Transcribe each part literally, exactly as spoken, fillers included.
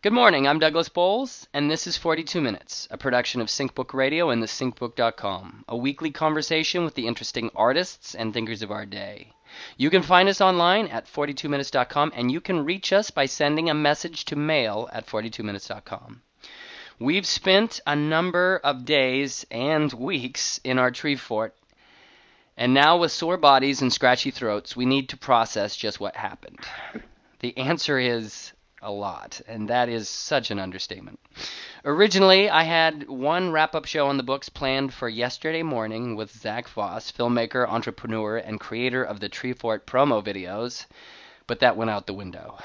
Good morning, I'm Douglas Bowles, and this is forty-two Minutes, a production of SyncBook Radio and the sync book dot com, a weekly conversation with the interesting artists and thinkers of our day. You can find us online at forty-two minutes dot com, and you can reach us by sending a message to mail at forty-two minutes dot com. We've spent a number of days and weeks in our tree fort, and now with sore bodies and scratchy throats, we need to process just what happened. The answer is a lot, and that is such an understatement. Originally, I had one wrap-up show on the books planned for yesterday morning with Zach Voss, filmmaker, entrepreneur, and creator of the Tree Fort promo videos, but that went out the window.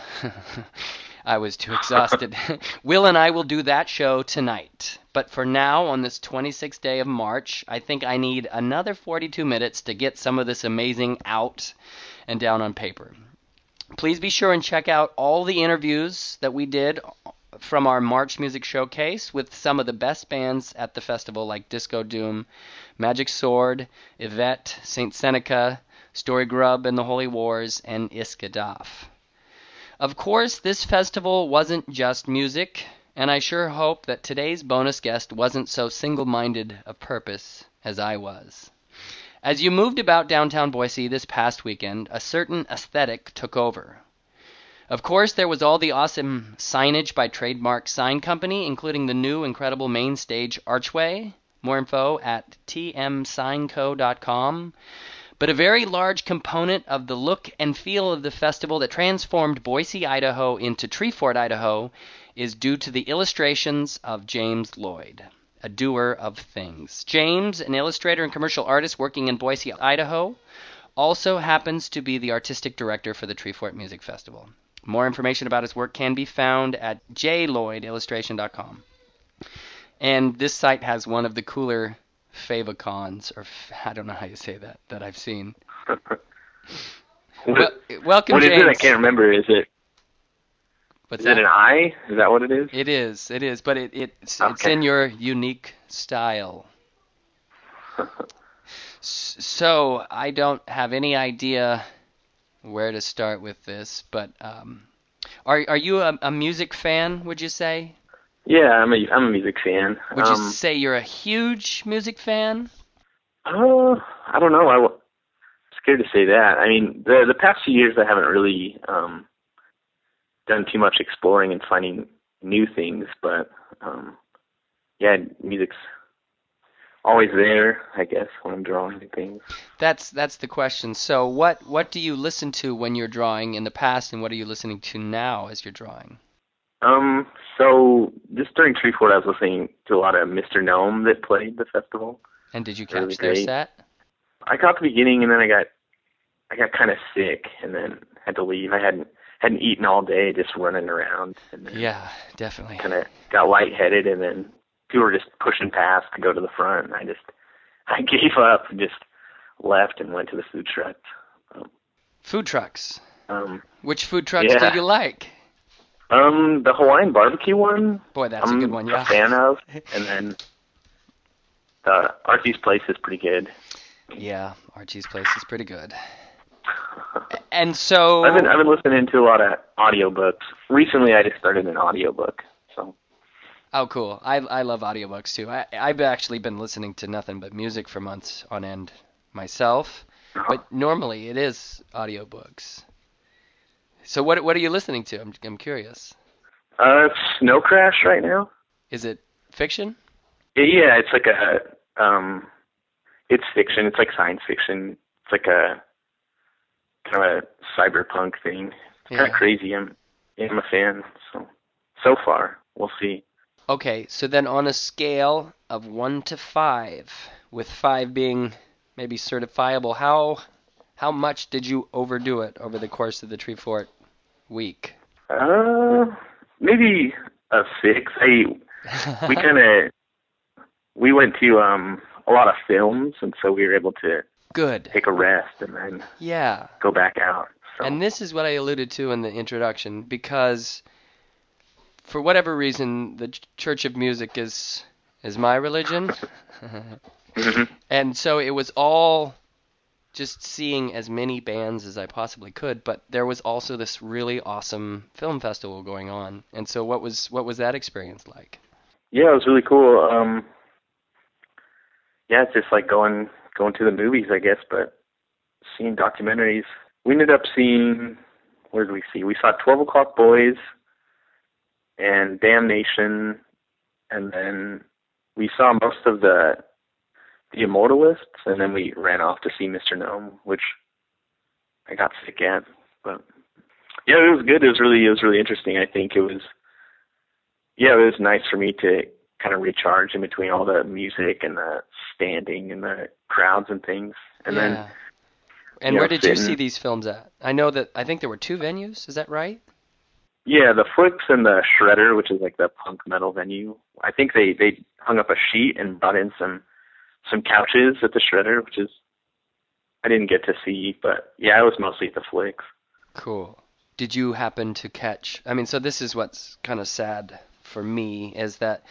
I was too exhausted. Will and I will do that show tonight, but for now, on this twenty-sixth day of March, I think I need another forty-two minutes to get some of this amazing out and down on paper. Please be sure and check out all the interviews that we did from our March Music Showcase with some of the best bands at the festival like Disco Doom, Magic Sword, Yvette, Saint Seneca, Story Grub and the Holy Wars, and Iskadaf. Of course, this festival wasn't just music, and I sure hope that today's bonus guest wasn't so single-minded of purpose as I was. As you moved about downtown Boise this past weekend, a certain aesthetic took over. Of course, there was all the awesome signage by Trademark Sign Company, including the new incredible main stage archway. More info at t m sign co dot com. But a very large component of the look and feel of the festival that transformed Boise, Idaho into Tree Fort, Idaho, is due to the illustrations of James Lloyd, a doer of things. James, an illustrator and commercial artist working in Boise, Idaho, also happens to be the artistic director for the Tree Fort Music Festival. More information about his work can be found at j lloyd illustration dot com. And this site has one of the cooler favicons, or I don't know how you say that, that I've seen. well, welcome, what is James. it? I can't remember. Is it? What's is that? it an eye? Is that what it is? It is. It is. But it, it it's, okay. it's in your unique style. So I don't have any idea where to start with this, but um, are are you a, a music fan? Would you say? Yeah, I'm a I'm a music fan. Would um, you say you're a huge music fan? Uh, I don't know. I w- scared to say that. I mean, the the past few years I haven't really um, done too much exploring and finding new things, but um, yeah, music's always there, I guess, when I'm drawing new things. That's that's the question. So what what do you listen to when you're drawing in the past, and what are you listening to now as you're drawing? Um, so just during Tree Fort, I was listening to a lot of Mister Gnome that played the festival. And did you catch Really their great. set? I caught the beginning, and then I got I got kind of sick, and then had to leave. I hadn't hadn't eaten all day, just running around. And then Yeah, definitely. kind of got lightheaded, and then people were just pushing past to go to the front. And I just I gave up and just left and went to the food truck. Um, Food trucks. um, Which food trucks yeah. did you like? um, the Hawaiian barbecue one. Boy, that's I'm a good one, yeah. a fan of, and then uh, Archie's Place is pretty good. Yeah, Archie's Place is pretty good. And so I've been I've been listening to a lot of audiobooks. Recently, I just started an audiobook. So. Oh, cool. I I love audiobooks too. I I've actually been listening to nothing but music for months on end myself, Uh-huh. but normally it is audiobooks. So what what are you listening to? I'm I'm curious. Uh, Snow Crash right now. Is it fiction? Yeah, it's like a um, it's fiction. It's like science fiction. It's like a kind of a cyberpunk thing. It's kind of Yeah. crazy. I'm I'm a fan. So so far, we'll see. Okay, so then on a scale of one to five, with five being maybe certifiable, how how much did you overdo it over the course of the Tree Fort week? Uh, maybe a six. I we kind of we went to um a lot of films, and so we were able to Good. take a rest and then Yeah. go back out. So. And this is what I alluded to in the introduction, because for whatever reason, the Ch- Church of Music is is my religion. Mhm. And so it was all just seeing as many bands as I possibly could, but there was also this really awesome film festival going on. And so what was what was that experience like? Yeah, it was really cool. Um, yeah, it's just like going going to the movies, I guess, but seeing documentaries. We ended up seeing, where did we see? We saw twelve O'Clock Boys and Damnation, and then we saw most of the the Immortalists, and then we ran off to see Mister Gnome, which I got sick at. But yeah, it was good. It was really it was really interesting. I think it was yeah, it was nice for me to kind of recharge in between all the music and the standing and the crowds and things. And then Yeah. And you know, where did you see sitting. these films at? I know that I think there were two venues. Is that right? Yeah, the Flicks and the Shredder, which is like the punk metal venue. I think they they hung up a sheet and brought in some some couches at the Shredder, which is I didn't get to see, but yeah, I was mostly at the Flicks. Cool. Did you happen to catch? I mean, so this is what's kind of sad for me is that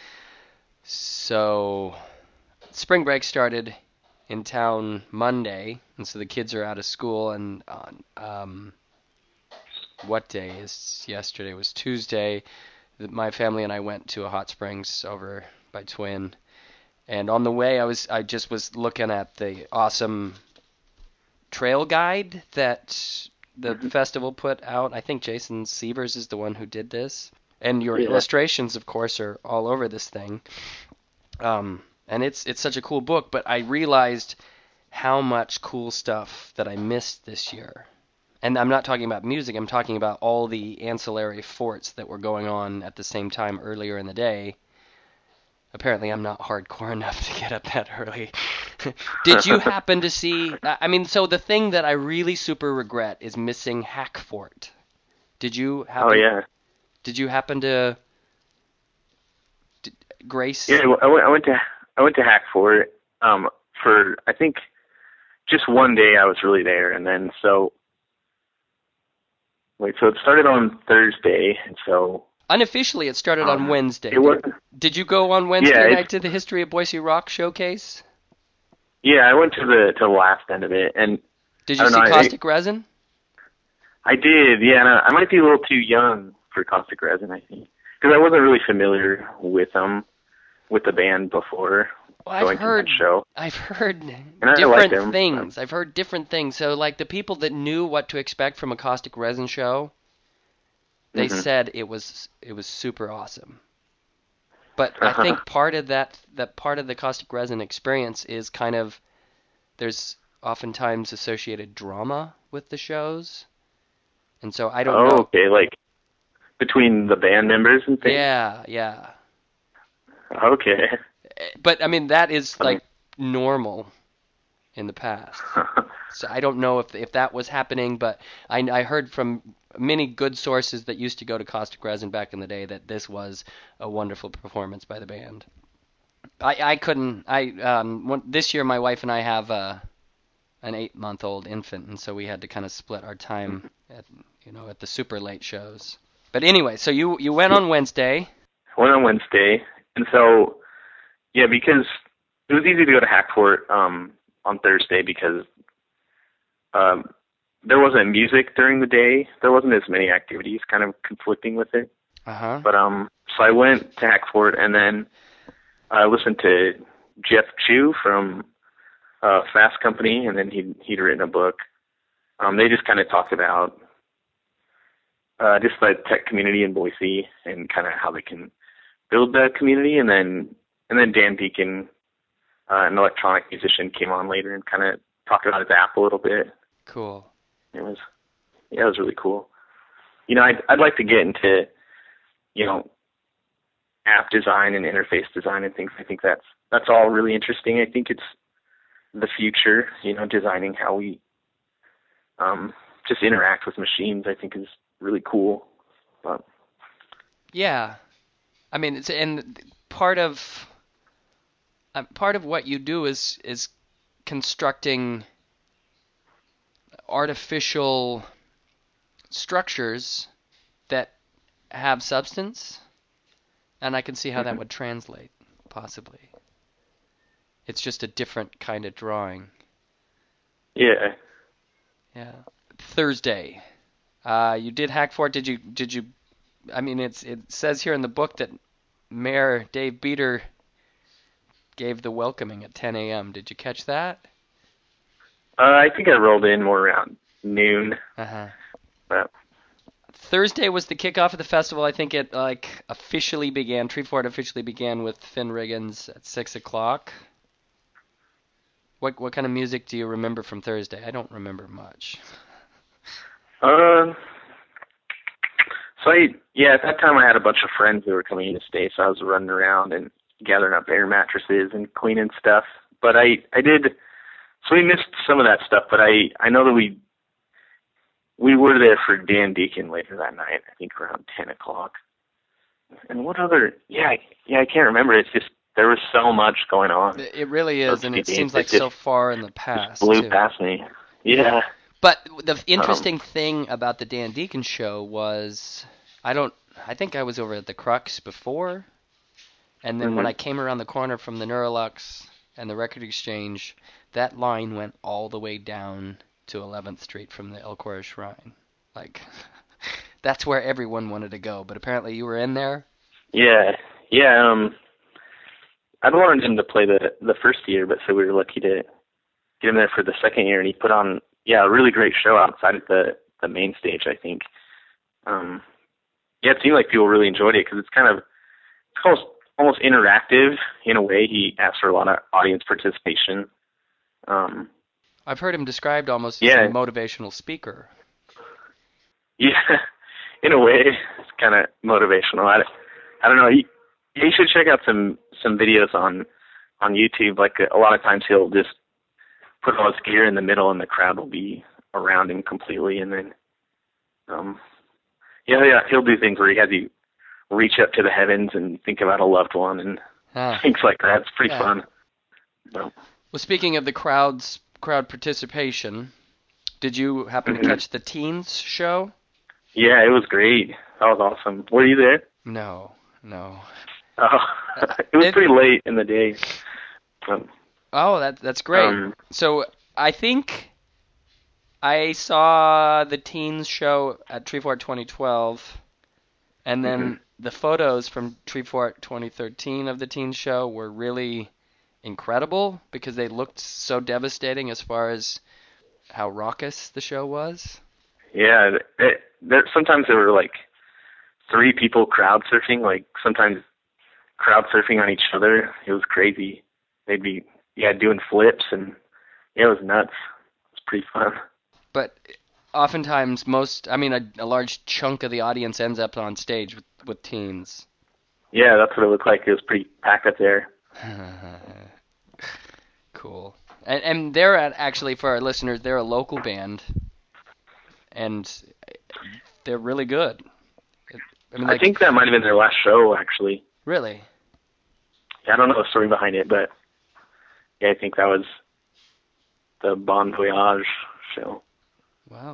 so spring break started in town Monday, and so the kids are out of school, and on um, what day is yesterday was Tuesday. My family and I went to a hot springs over by Twin, and on the way I was I just was looking at the awesome trail guide that the Hmm. festival put out. I think Jason Sievers is the one who did this. And your Yeah. illustrations, of course, are all over this thing. Um, and it's it's such a cool book, but I realized how much cool stuff that I missed this year. And I'm not talking about music, I'm talking about all the ancillary forts that were going on at the same time earlier in the day. Apparently, I'm not hardcore enough to get up that early. Did you happen to see? I mean, so the thing that I really super regret is missing Hackfort. Did you Oh happen? yeah. Did you happen to did, Yeah, Grace? I went, I went to I went to Hack for it. Um, for I think just one day I was really there, and then so wait, so it started on Thursday, and so Unofficially, it started on um, Wednesday. it Did, was did you go on yeah, Wednesday it's night to the History of Boise Rock showcase? yeah. I went to the to the last end of it, and Did I you don't know. see I Caustic Resin? I did, yeah. And I, I might be a little too young for Caustic Resin, I think, because I wasn't really familiar with them with the band before Well, I've going to that heard show, I've heard and I liked different them. things. I've heard different things. So like the people that knew what to expect from a Caustic Resin show, they Mm-hmm. said it was it was super awesome. But I think part of that that part of the Caustic Resin experience is kind of there's oftentimes associated drama with the shows. And so I don't Oh, know. okay, like between the band members and things. Yeah, yeah. Okay. Eh, But I mean that is I mean, like normal in the past. So I don't know if if that was happening, but I, I heard from many good sources that used to go to Caustic Resin back in the day that this was a wonderful performance by the band. I, I couldn't I um one, this year my wife and I have uh, an eight month old infant, and so we had to kind of split our time at you know at the super late shows. But anyway, so you you went yeah, on Wednesday. went on Wednesday, and so yeah, because it was easy to go to Hackfort um, on Thursday because um, there wasn't music during the day. There wasn't as many activities, kind of conflicting with it. Uh huh. But um, so I went to Hackfort, and then I listened to Jeff Chu from uh, Fast Company, and then he he'd written a book. Um, they just kind of talked about uh, just the tech community in Boise and kind of how they can build that community, and then and then Dan Deacon, uh, an electronic musician, came on later and kind of talked about his app a little bit. Cool. It was yeah, it was really cool. You know, I'd I'd like to get into you know app design and interface design and things. I think that's that's all really interesting. I think it's the future. You know, designing how we um, just interact with machines. I think is really cool. But Yeah. I mean, it's and part of uh, part of what you do is is constructing artificial structures that have substance, and I can see how that mhm. would translate, possibly. It's just a different kind of drawing. Yeah. Yeah. Thursday. Uh, you did hack for it. Did you? Did you? I mean, it's it says here in the book that Mayor Dave Beater gave the welcoming at ten a m. Did you catch that? Uh, I think I rolled in more around noon. Uh-huh. But Thursday was the kickoff of the festival. I think it like officially began. Treefort officially began with Finn Riggins at six o'clock. What what kind of music do you remember from Thursday? I don't remember much. uh, so I yeah, at that time I had a bunch of friends that were coming in to stay, so I was running around and gathering up air mattresses and cleaning stuff. But I I did so we missed some of that stuff. But I I know that we we were there for Dan Deacon later that night. I think around ten o'clock. And what other? Yeah, I, yeah, I can't remember. It's just there was so much going on. It really is, and it seems like it so far in the past. Blew too. past me. Yeah. But the interesting um, thing about the Dan Deacon show was, I don't, I think I was over at the Crux before, and then mm-hmm. when I came around the corner from the Neurolux and the Record Exchange, that line went all the way down to eleventh Street from the El Cora Shrine. Like, that's where everyone wanted to go, but apparently you were in there? Yeah, yeah, um, I'd wanted him to play the the first year, but so we were lucky to get him there for the second year, and he put on, yeah, a really great show outside of the, the main stage, I think. Um, yeah, it seemed like people really enjoyed it, because it's kind of, it's almost, almost interactive in a way. He asked for a lot of audience participation. Um, I've heard him described almost yeah. as a motivational speaker. Yeah, in a way, it's kind of motivational. I, I don't know. He, he should check out some, some videos on, on YouTube. Like a, a lot of times he'll just put all his gear in the middle and the crowd will be around him completely. And then, um, yeah, yeah, he'll do things where he has you reach up to the heavens and think about a loved one and huh. things like that. It's pretty yeah. fun. So. Well, speaking of the crowd's crowd participation, did you happen mm-hmm. to catch the teens show? Yeah, it was great. That was awesome. Were you there? No, no. Oh, it was it, pretty late in the day. Um, oh, that that's great. Um, so I think I saw the teens show at Treefort twenty twelve, and then mm-hmm. the photos from Treefort twenty thirteen of the teens show were really incredible because they looked so devastating as far as how raucous the show was. Yeah, it, there, sometimes there were like three people crowd surfing, like sometimes crowd surfing on each other. It was crazy. They'd be, yeah, doing flips, and yeah, it was nuts. It was pretty fun. But oftentimes, most, I mean, a, a large chunk of the audience ends up on stage with, with teens. Yeah, that's what it looked like. It was pretty packed up there. Cool. And, and they're at, actually, for our listeners, they're a local band, and they're really good. I, mean, like, I think that might have been their last show, actually. Really? I don't know the story behind it, but yeah, I think that was the Bon Voyage show. Wow.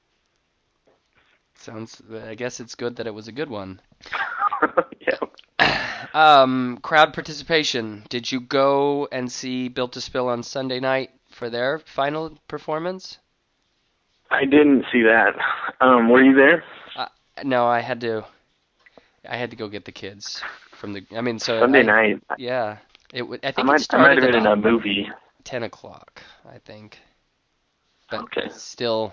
Sounds, I guess it's good that it was a good one. Yeah. Um, crowd participation. Did you go and see Built to Spill on Sunday night for their final performance? I didn't see that. Um, were you there? Uh, no, I had to. I had to go get the kids from the. I mean, so Sunday I, night. Yeah, it. W- I think I might, it started I might have been at in a movie. Ten o'clock, I think. But okay. Still,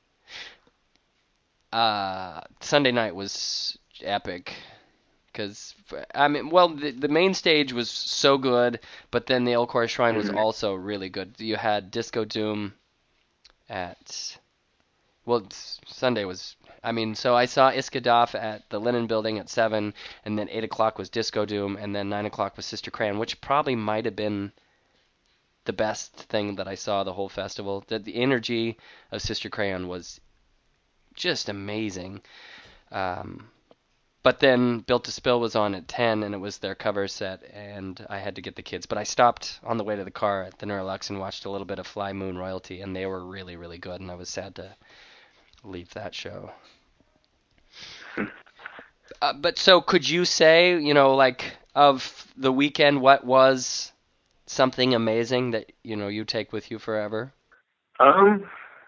uh, Sunday night was epic. Because, I mean, well, the, the main stage was so good, but then the El Cora Shrine was mm-hmm. also really good. You had Disco Doom at, well, Sunday was, I mean, so I saw Iskadaf at the Linen Building at seven, and then eight o'clock was Disco Doom, and then nine o'clock was Sister Crayon, which probably might have been the best thing that I saw the whole festival. The, the energy of Sister Crayon was just amazing. Um... But then Built to Spill was on at ten, and it was their cover set, and I had to get the kids. But I stopped on the way to the car at the Neurolux and watched a little bit of Fly Moon Royalty, and they were really, really good, and I was sad to leave that show. uh, but so could you say, you know, like, of the weekend, what was something amazing that, you know, you take with you forever? Um,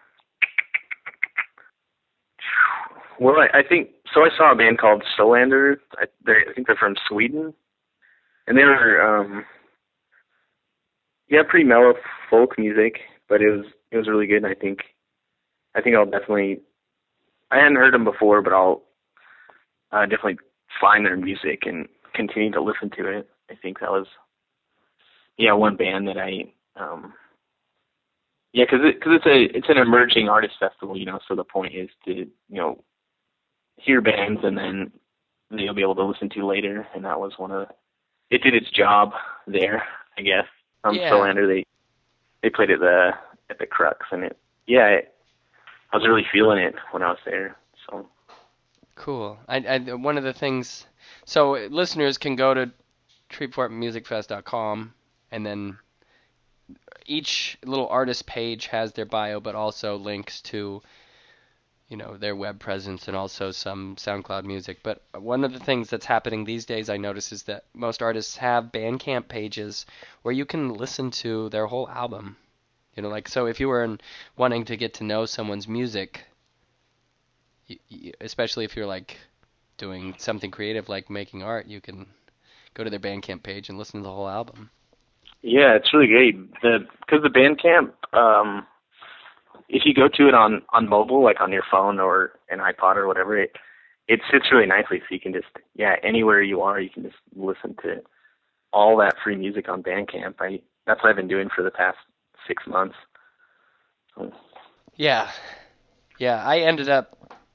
well, I, I think so. I saw a band called Solander. I, they, I think they're from Sweden, and they were um, yeah, pretty mellow folk music, but it was it was really good. And I think I think I'll definitely. I hadn't heard them before, but I'll uh, definitely find their music and continue to listen to it. I think that was yeah one band that I um, yeah because it, cause it's a it's an emerging artist festival, you know. So the point is to you know hear bands and then you'll be able to listen to later. And that was one of it did its job there, I guess. Um, Yeah. Solander, they they played at the at the Crux, and it yeah it, I was really feeling it when I was there. So Cool. I, I one of the things, so listeners can go to treeport music fest dot com, and then each little artist page has their bio, but also links to, you know, their web presence and also some SoundCloud music. But one of the things that's happening these days, I notice, is that most artists have Bandcamp pages where you can listen to their whole album. You know, like, so if you were in, wanting to get to know someone's music, y y especially if you're like doing something creative like making art, you can go to their Bandcamp page and listen to the whole album. yeah, it's really great. The because the Bandcamp, um, if you go to it on on mobile, like on your phone or an iPod or whatever, it it sits really nicely. So you can just yeah anywhere you are, you can just listen to all that free music on Bandcamp. I that's what I've been doing for the past six months. So, Yeah, yeah. I ended up.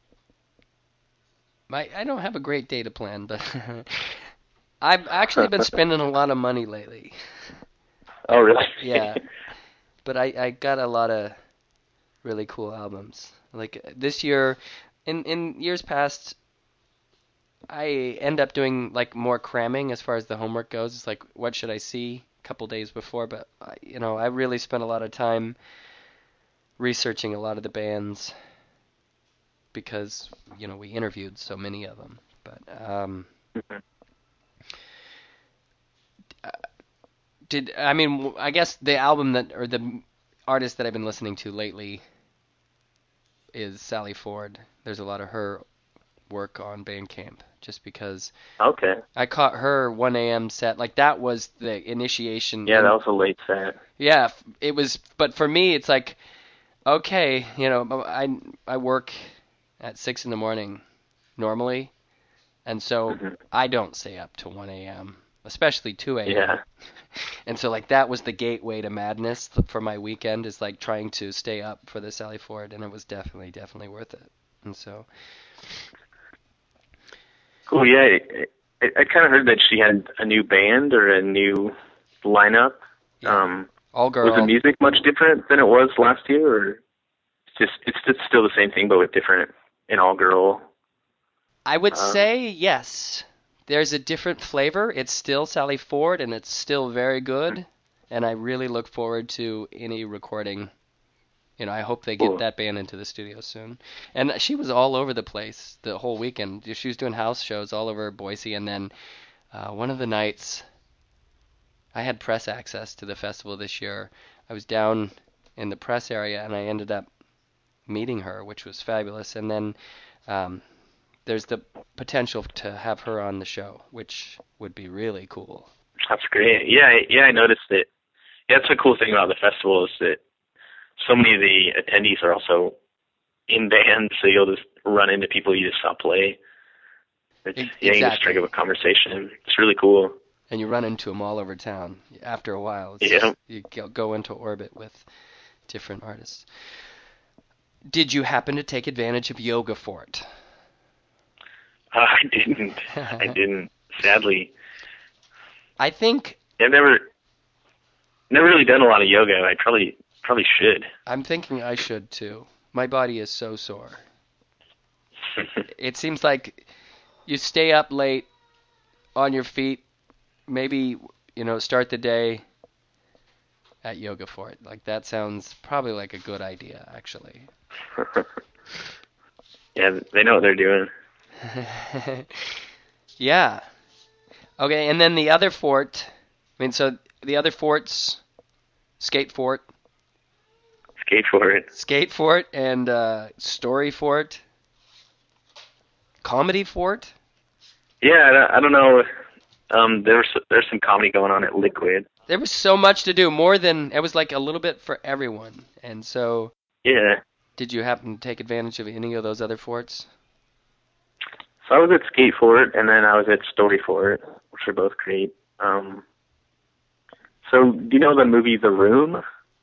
My I don't have a great data plan, but I've actually been spending a lot of money lately. oh, really? Yeah, but I I got a lot of really cool albums. Like this year, in in years past, I end up doing like more cramming as far as the homework goes. It's like, what should I see a couple days before? But I, you know, I really spent a lot of time researching a lot of the bands because you know we interviewed so many of them. But um, did I mean I guess the album that or the artist that I've been listening to lately is Sally Ford. There's a lot of her work on Bandcamp just because Okay. I caught her one a m set. Like that was the initiation. Yeah, in, that was a late set. Yeah, it was. But for me, it's like, okay, you know, I I work at six in the morning normally, and so hmm I don't stay up till one a m, especially two a m. Yeah. And so like that was the gateway to madness for my weekend is like trying to stay up for the Sally Ford, and it was definitely definitely worth it. And so Cool. Yeah, I, I kind of heard that she had a new band or a new lineup. yeah, Um, all was the girl. music much different than it was last year, or it's just it's just still the same thing but with different an all girl? I would Um, say yes. There's a different flavor. It's still Sally Ford, and it's still very good. And I really look forward to any recording. You know, I hope they get cool. that band into the studio soon. And she was all over the place the whole weekend. She was doing house shows all over Boise, and then uh, one of the nights I had press access to the festival this year. I was down in the press area, and I ended up meeting her, which was fabulous. And then um, there's the potential to have her on the show, which would be really cool. That's great. Yeah, I- yeah, I noticed it. Yeah, that's the cool thing about the festival is that so many of the attendees are also in bands, so you'll just run into people you just saw play. It's, E- yeah, you can just strike exactly. up a conversation. It's really cool. And you run into them all over town. After a while, it's Yeah. just, you go- go into orbit with different artists. Did you happen to take advantage of Yoga Fort? Uh, I didn't. I didn't. Sadly, I think I've never, never really done a lot of yoga. I probably, probably should. I'm thinking I should too. My body is so sore. It seems like you stay up late on your feet, maybe, you know, start the day at Yoga Fort. Like that sounds probably like a good idea, actually. Yeah, they know what they're doing. Yeah. Okay, and then the other fort. I mean, so the other forts, Skate Fort. Skate Fort. Skate Fort and uh, Story Fort. Comedy Fort. Yeah, I don't, I don't know. Um, there's there's some comedy going on at Liquid. There was so much to do, more than it was like a little bit for everyone. And so, Yeah. did you happen to take advantage of any of those other forts? So I was at Skate Fort, and then I was at Story Fort, which are both great. Um, so do you know the movie The Room?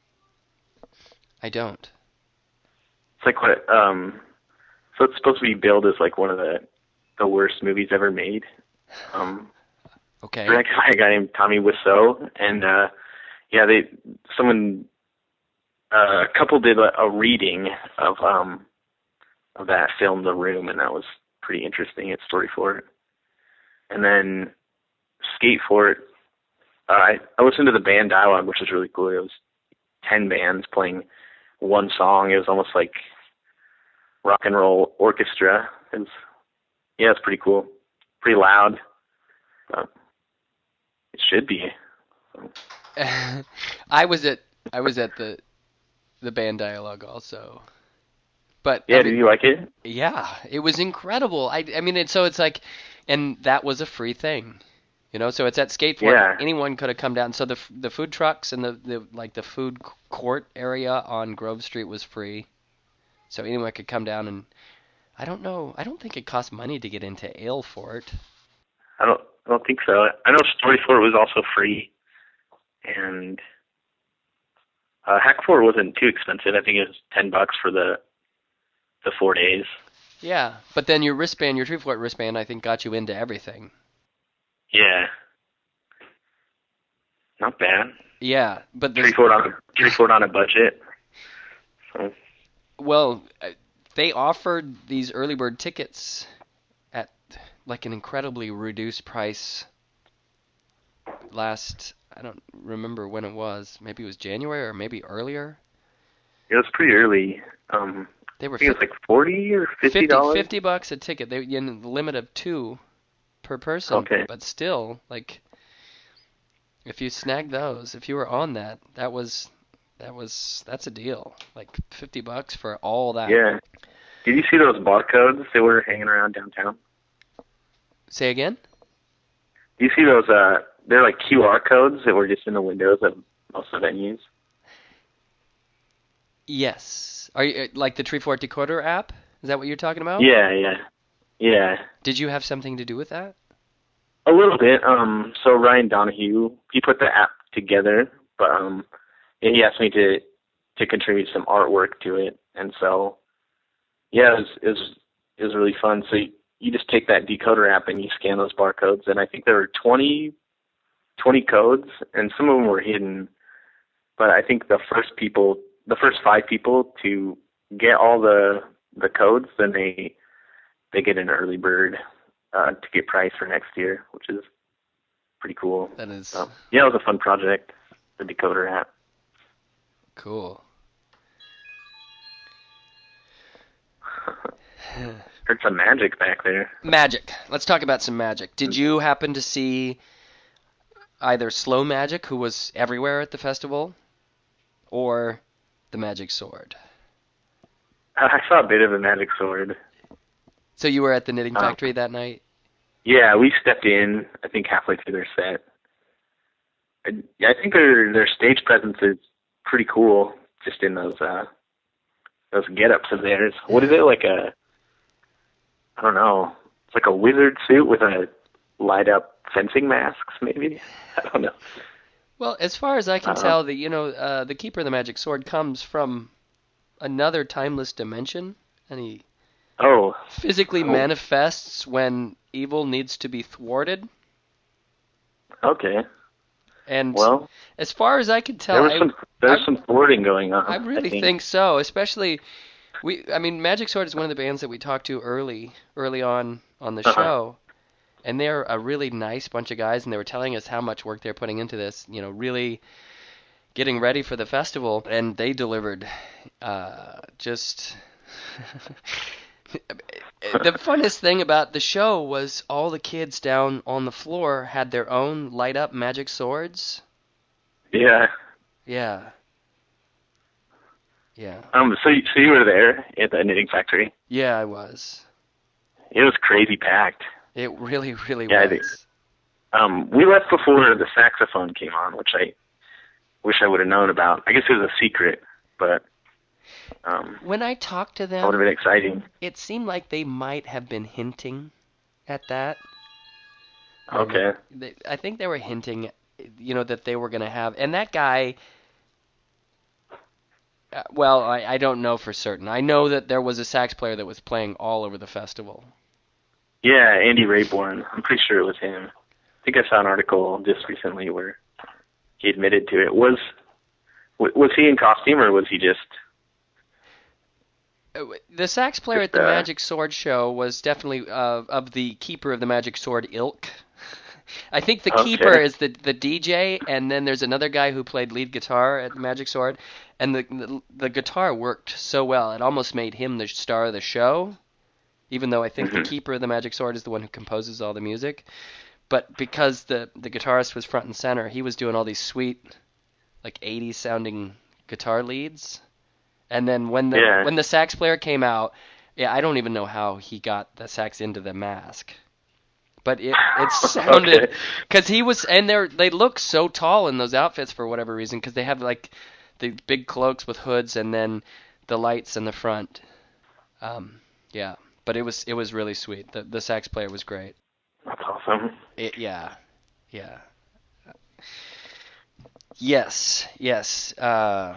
I don't. It's like what? Um, so it's supposed to be billed as like one of the the worst movies ever made. Um, Okay. directed by a guy named Tommy Wiseau, and uh, yeah, they someone uh, a couple did a, a reading of um of that film, The Room, and that was pretty interesting at Story Fort. And then Skate Fort, uh, I I listened to the band Dialogue, which was really cool. It was ten bands playing one song. It was almost like rock and roll orchestra. It was, yeah, it's pretty cool, pretty loud. But it should be. I was at I was at the the band Dialogue also. But Yeah, I mean, did you like it? yeah, it was incredible. I I mean, it, so it's like, and that was a free thing. You know, so it's at Skate Fort. Yeah. Anyone could have come down. So the the food trucks and the, the like the food court area on Grove Street was free. So anyone could come down, and I don't know. I don't think it cost money to get into Ale Fort. I don't I don't think so. I know Story Fort was also free, and uh, Hack Fort wasn't too expensive. I think it was ten bucks for the the four days. Yeah, but then your wristband, your Tree Fort wristband, I think got you into everything. Yeah. Not bad. Yeah, but Tree this, Fort on a Tree Fort on a budget. So, well, uh, they offered these early bird tickets at like an incredibly reduced price last, I don't remember when it was. Maybe it was January or maybe earlier. it was pretty early. Um, They were I think it was like forty or fifty fifty, dollars. fifty bucks a ticket. They in the limit of two per person. Okay. But still, like, if you snag those, if you were on that, that was that was that's a deal. Like fifty bucks for all that. Yeah. Did you see those barcodes that were hanging around downtown? Say again? Do you see those? Uh, they're like Q R codes that were just in the windows of most of the venues. Yes. Are you uh, like the Tree Fort Decoder app? Is that what you're talking about? Yeah, yeah, yeah. Did you have something to do with that? A little bit. Um, so Ryan Donahue, he put the app together, but um, he asked me to to contribute some artwork to it, and so yeah, it was it was, it was really fun. So you, you just take that decoder app and you scan those barcodes, and I think there were twenty, twenty codes, and some of them were hidden. But I think the first people, the first five people to get all the the codes, then they they get an early bird uh, ticket price for next year, which is pretty cool. That is So, yeah, it was a fun project, the decoder app. cool. Heard some magic back there. Magic. Let's talk about some magic. Did you happen to see either Slow Magic, who was everywhere at the festival, or the Magic Sword? I saw a bit of the magic sword. So you were at the Knitting Oh. Factory that night? Yeah, we stepped in, I think, halfway through their set. I, I think their their stage presence is pretty cool, just in those uh, those get-ups of theirs. What is it, like a, I don't know, it's like a wizard suit with a light-up fencing masks, maybe? I don't know. Well, as far as I can Uh-huh. tell, the you know uh, the Keeper of the Magic Sword comes from another timeless dimension, and he Oh, physically Oh. manifests when evil needs to be thwarted. okay. And Well, as far as I can tell, there was I, some there was I- some thwarting going on. I really think. think so. Especially, we. I mean, Magic Sword is one of the bands that we talked to early, early on on the Uh-huh. show, and they're a really nice bunch of guys, and they were telling us how much work they're putting into this. You know, really getting ready for the festival, and they delivered. Uh, just. The funnest thing about the show was all the kids down on the floor had their own light up magic swords. Yeah. Yeah. Yeah. Um, so you, so you were there at the knitting factory? Yeah, I was. It was crazy packed. It really, really Yeah, I think, was. um, we left before the saxophone came on, which I wish I would have known about. I guess it was a secret, but um, When I talked to that would have them, been exciting. it seemed like they might have been hinting at that. Um, Okay. they, I think they were hinting, you know, that they were going to have, and that guy. Uh, well, I, I don't know for certain. I know that there was a sax player that was playing all over the festival. Yeah, Andy Rayborn. I'm pretty sure it was him. I think I saw an article just recently where he admitted to it. Was was he in costume or was he just Uh, The sax player at just the uh Magic Sword show was definitely uh, of the Keeper of the Magic Sword ilk. I think the Keeper okay? is the the D J, and then there's another guy who played lead guitar at the Magic Sword, and the the, the guitar worked so well it almost made him the star of the show. Even though I think the Hmm. Keeper of the Magic Sword is the one who composes all the music, but because the the guitarist was front and center, he was doing all these sweet like eighties sounding guitar leads. And then when the Yeah. when the sax player came out, yeah, I don't even know how he got the sax into the mask, but it it sounded Okay. because he was and they are they look so tall in those outfits for whatever reason because they have like the big cloaks with hoods and then the lights in the front. Um, yeah, but it was it was really sweet. The the sax player was great. That's awesome. It, yeah, yeah, yes, yes. Uh,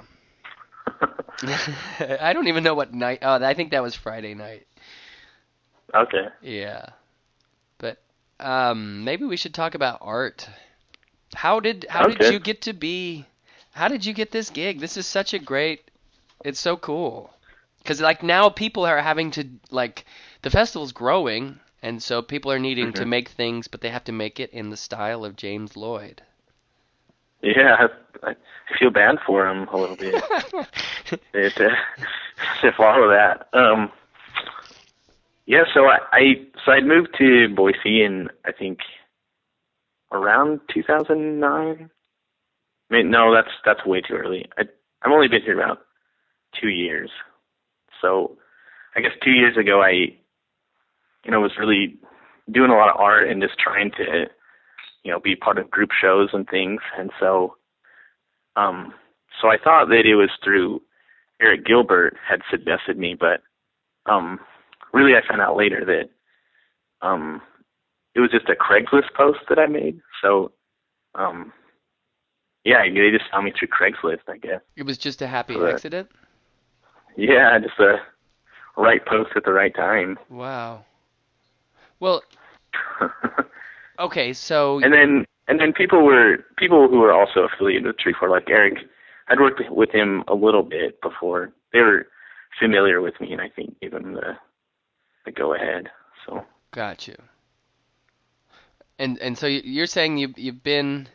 I don't even know what night. Oh, I think that was Friday night. Okay. Yeah. But um, maybe we should talk about art. How did how Sounds did good. you get to be? How did you get this gig? This is such a great. It's so cool. Because like now people are having to like the festival's growing, and so people are needing to Hmm. make things, but they have to make it in the style of James Lloyd. Yeah, I, I feel bad for him a little bit. They have to, to follow that. Um, yeah, so I, I so I'd moved to Boise in I think around two thousand nine. I mean, no, that's that's way too early. I I've only been here about two years. So I guess two years ago I you know was really doing a lot of art and just trying to you know be part of group shows and things. And so um so I thought that it was through Eric Gilbert had suggested me, but um really I found out later that um it was just a Craigslist post that I made. So um yeah, they just found me through Craigslist, I guess. It was just a happy So that accident. yeah, just a right post at the right time. Wow. Well, okay, so and then and then people were people who were also affiliated with Treefort, like Eric. I'd worked with him a little bit before. They were familiar with me, and I think gave them the the go ahead. So got you. And and so you're saying you you've been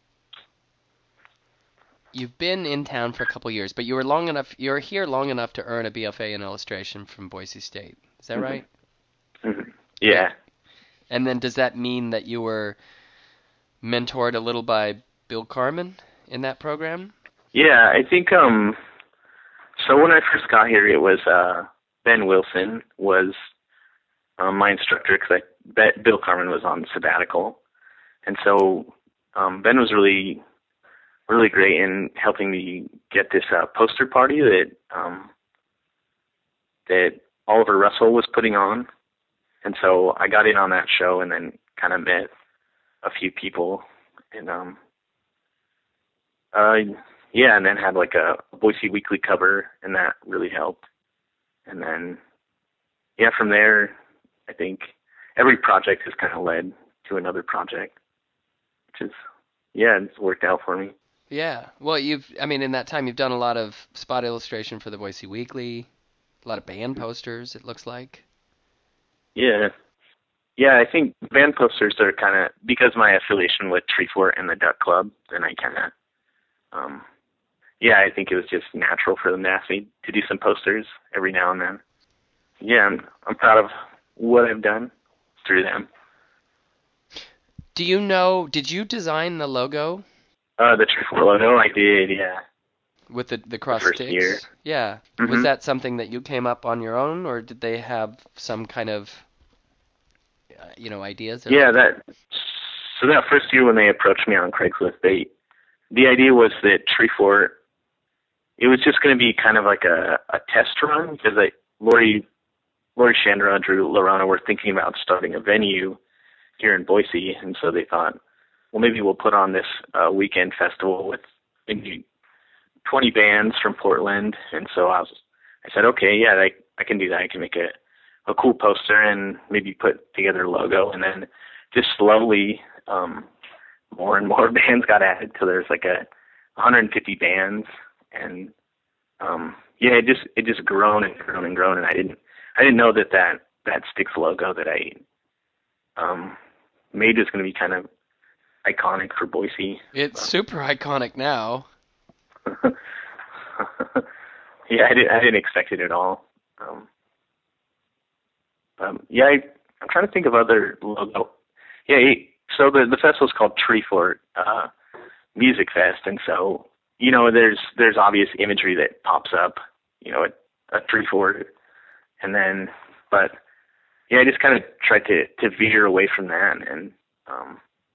you've been in town for a couple years, but you were long enough you were here long enough to earn a B F A in illustration from Boise State. Is that hmm right? hmm And, yeah, and then does that mean that you were mentored a little by Bill Carmen in that program? yeah. I think um. So when I first got here, it was uh Ben Wilson was um, my instructor because I Bill Carmen was on sabbatical, and so um, Ben was really really great in helping me get this uh, poster party that um, that Oliver Russell was putting on, and so I got in on that show and then kind of met a few people, and um, uh, yeah, and then had like a Boise Weekly cover, and that really helped, and then yeah, from there, I think every project has kind of led to another project, which is yeah, it's worked out for me. Yeah. Well, you've I mean in that time you've done a lot of spot illustration for the Boise Weekly, a lot of band posters it looks like. Yeah. Yeah, I think band posters are kind of, because my affiliation with Treefort and the Duck Club, then I kind of, um, yeah, I think it was just natural for them to ask me to do some posters every now and then. Yeah, I'm, I'm proud of what I've done through them. Do you know, did you design the logo? Uh, the Treefort logo, I did, yeah. With the the the cross first year. sticks? Yeah. Was hmm that something that you came up on your own, or did they have some kind of, uh, you know, ideas? They're Yeah, like, that. So that first year when they approached me on Craigslist, they the idea was that Treefort, it was just going to be kind of like a, a test run because I, Lori, Lori Chandra, Drew Lorana were thinking about starting a venue here in Boise, and so they thought, well, maybe we'll put on this uh, weekend festival with maybe twenty bands from Portland. And so I was, I said, okay, yeah, I, I can do that. I can make a, a cool poster and maybe put together a logo. And then just slowly, um, more and more bands got added till there's like a one hundred fifty bands. And, um, yeah, it just, it just grown and grown and grown. And I didn't, I didn't know that that, that Styx logo that I, um, made is going to be kind of iconic for Boise. it's super iconic now. Yeah, I didn't, I didn't expect it at all. Um, um, yeah, I, I'm trying to think of other logo. Yeah, so the the festival's called Treefort uh, Music Fest, and so you know, there's there's obvious imagery that pops up, you know, a, a Treefort, and then, but yeah, I just kind of tried to to veer away from that, and um,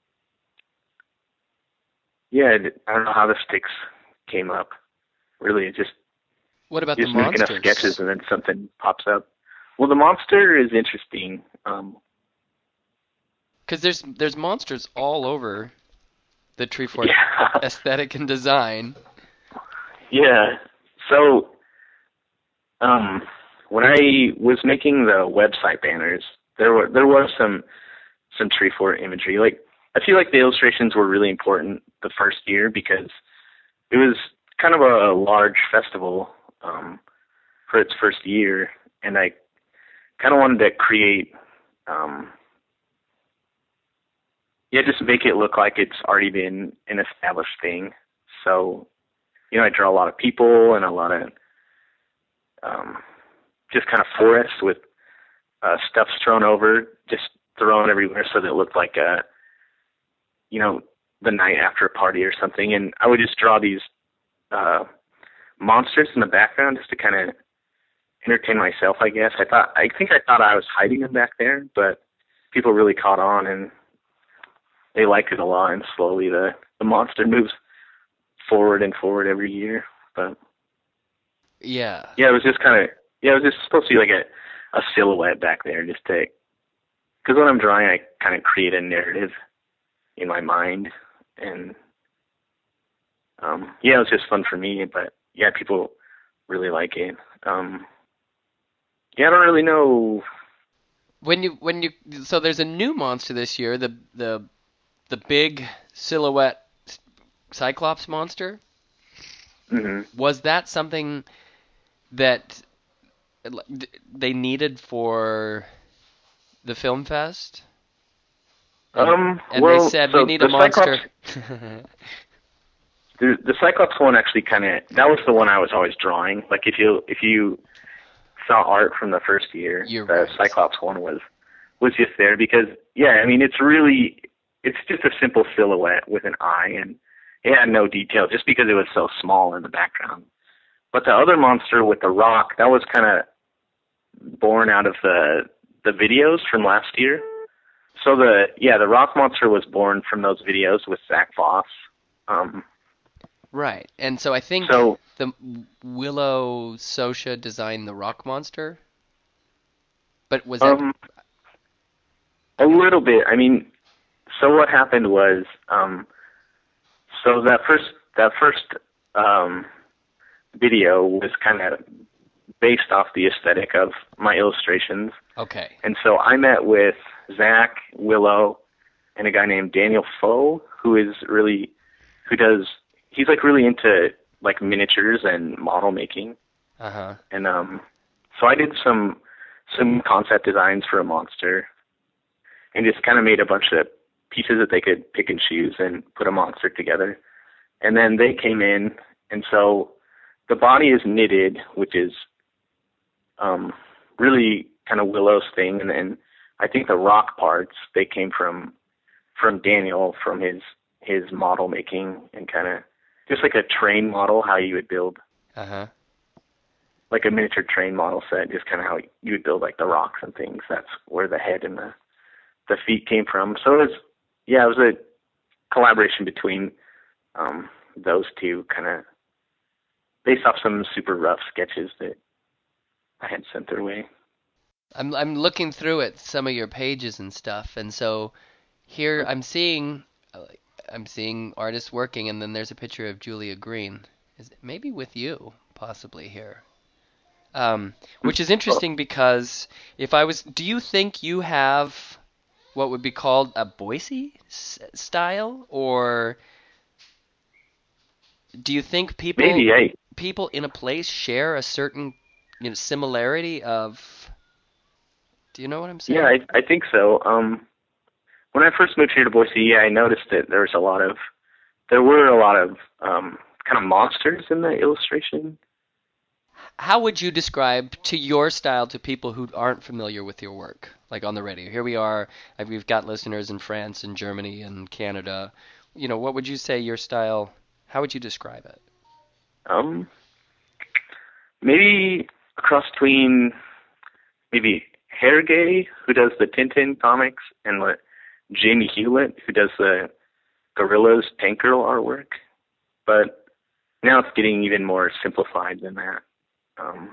yeah, I don't know how the Styx came up. Really, it just What about the just make enough monsters? sketches and then something pops up. Well, the monster is interesting. Um, Because there's there's monsters all over the Treefort yeah, aesthetic and design. yeah. So, um, when I was making the website banners, there were there was some some Treefort imagery. Like, I feel like the illustrations were really important the first year because it was kind of a large festival um, for its first year, and I kind of wanted to create, um, yeah, just make it look like it's already been an established thing. So, you know, I draw a lot of people and a lot of um, just kind of forest with uh, stuff thrown over, just thrown everywhere so that it looked like a, you know, the night after a party or something. And I would just draw these uh, monsters in the background just to kind of entertain myself, I guess. I thought, I think I thought I was hiding them back there, but people really caught on and they liked it a lot. And slowly the, the monster moves forward and forward every year. But Yeah. yeah, it was just kind of, yeah, it was just supposed to be like a, a silhouette back there just to, because when I'm drawing, I kind of create a narrative in my mind. And um, yeah, it was just fun for me, but yeah, people really like it. Um, yeah, I don't really know. When you when you so there's a new monster this year, the the the big silhouette Cyclops monster. hmm Was that something that they needed for the film fest? And, Um, and well, they said so we need the a monster. Cyclops, the, the Cyclops one actually kind of, that was the one I was always drawing. Like if you if you saw art from the first year, You're the right. Cyclops one was was just there because yeah, I mean it's really it's just a simple silhouette with an eye and it had no detail just because it was so small in the background. But the other monster with the rock, that was kind of born out of the the videos from last year. So the yeah, the rock monster was born from those videos with Zach Voss. Um, Right. And so I think so the Willow Sosha designed the rock monster. But was that um, a little bit. I mean, so what happened was um, so that first that first um, video was kind of based off the aesthetic of my illustrations. okay? And so I met with Zach, Willow, and a guy named Daniel Foe, who is really, who does, he's like really into like miniatures and model making. Uh huh. And um, so I did some, some concept designs for a monster and just kind of made a bunch of pieces that they could pick and choose and put a monster together. And then they came in, and so the body is knitted, which is um, really kind of Willow's thing, and then I think the rock parts they came from from Daniel from his his model making and kind of just like a train model, how you would build Uh-huh. like a miniature train model set, just kind of how you would build like the rocks and things. That's where the head and the the feet came from. So it was, yeah, it was a collaboration between um, those two, kind of based off some super rough sketches that I had sent their way. I'm I'm looking through at some of your pages and stuff, and so here I'm seeing uh, I'm seeing artists working, and then there's a picture of Julia Green. Is it maybe with you, possibly here? Um, which is Oh, interesting because if I was, do you think you have what would be called a Boise s- style, or do you think people maybe I, people in a place share a certain, you know, similarity of? Do you know what I'm yeah, saying? I, I think so. Um, when I first moved here to Boise, yeah, I noticed that there was a lot of, there were a lot of um, kind of monsters in the illustration. How would you describe to your style to people who aren't familiar with your work, like on the radio? Here we are, like we've got listeners in France and Germany and Canada. You know, what would you say your style? How would you describe it? Um, maybe a cross between maybe Hergé, who does the Tintin comics, and what Jamie Hewlett, who does the Gorillas Tank Girl artwork. But now it's getting even more simplified than that. Um,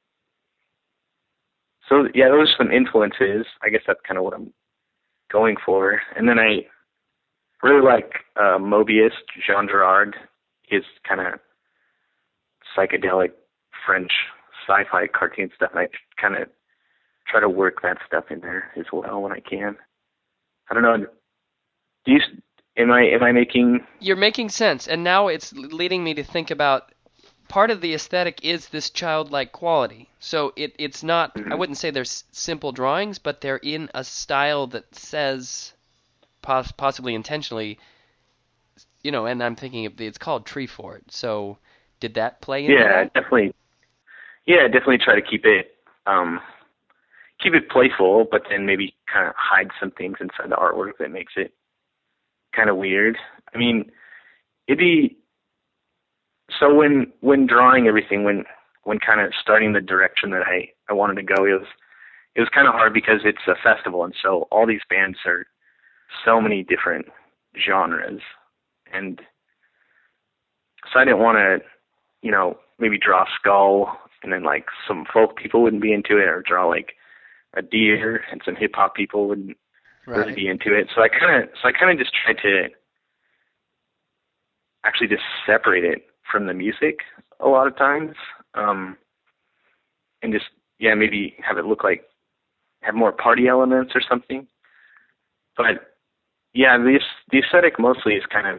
so yeah, those are some influences. I guess that's kind of what I'm going for. And then I really like uh, Mobius, Jean Girard, his kind of psychedelic French sci-fi cartoon stuff. And I kind of try to work that stuff in there as well when I can. I don't know. Do you? Am I? Am I making? You're making sense, and now it's leading me to think about part of the aesthetic is this childlike quality. So it it's not. I Mhm. wouldn't say they're s- simple drawings, but they're in a style that says, poss- possibly intentionally, you know. And I'm thinking of the, it's called Tree Fort. So did that play into Yeah, that? definitely. Yeah, definitely try to keep it um, keep it playful, but then maybe kind of hide some things inside the artwork that makes it kind of weird. I mean, it'd be so when when drawing everything, when when kind of starting the direction that I I wanted to go, it was it was kind of hard because it's a festival, and so all these bands are so many different genres, and so I didn't want to, you know, maybe draw Skull and then like some folk people wouldn't be into it, or draw like a deer and some hip hop people wouldn't really Right. be into it. So I kind of, so I kind of just tried to actually just separate it from the music a lot of times, um, and just yeah, maybe have it look like have more party elements or something. But yeah, the the aesthetic mostly is kind of